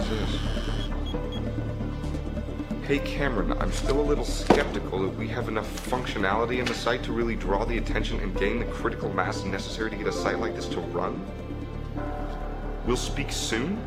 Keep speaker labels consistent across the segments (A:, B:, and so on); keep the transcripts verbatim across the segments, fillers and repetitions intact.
A: this? Hey Cameron, I'm still a little skeptical that we have enough functionality in the site to really draw the attention and gain the critical mass necessary to get a site like this to run. We'll speak soon?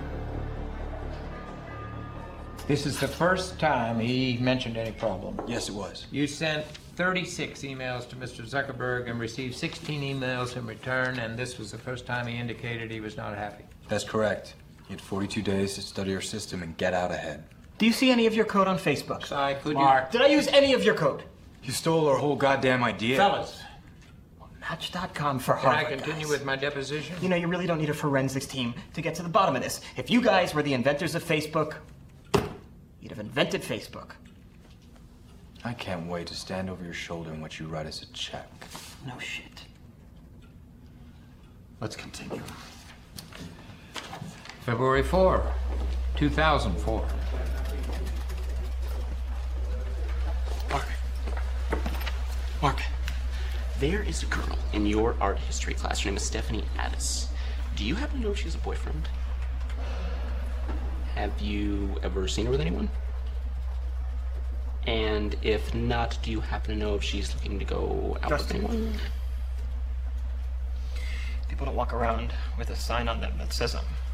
B: This is the first time he mentioned any problem.
C: Yes, it was.
B: You sent thirty-six emails to Mister Zuckerberg and received sixteen emails in return, and this was the first time he indicated he was not happy.
C: That's correct. You had forty-two days to study our system and get out ahead.
D: Do you see any of your code on Facebook?
B: Si, could
D: Mark,
B: you...
D: did I use any of your code?
C: You stole our whole goddamn idea.
B: Fellas,
D: Match dot com for
B: can
D: Harvard,
B: I continue
D: guys.
B: with my deposition?
D: You know, you really don't need a forensics team to get to the bottom of this. If you guys were the inventors of Facebook, you'd have invented Facebook.
C: I can't wait to stand over your shoulder and watch you write us a check.
D: No shit.
C: Let's continue.
B: February fourth, two thousand four.
E: Mark. Mark. There is a girl in your art history class. Her name is Stephanie Addis. Do you happen to know if she has a boyfriend? Have you ever seen her with anyone? And if not, do you happen to know if she's looking to go out
D: Justin.
E: with anyone?
D: People don't walk around with a sign on them that says I'm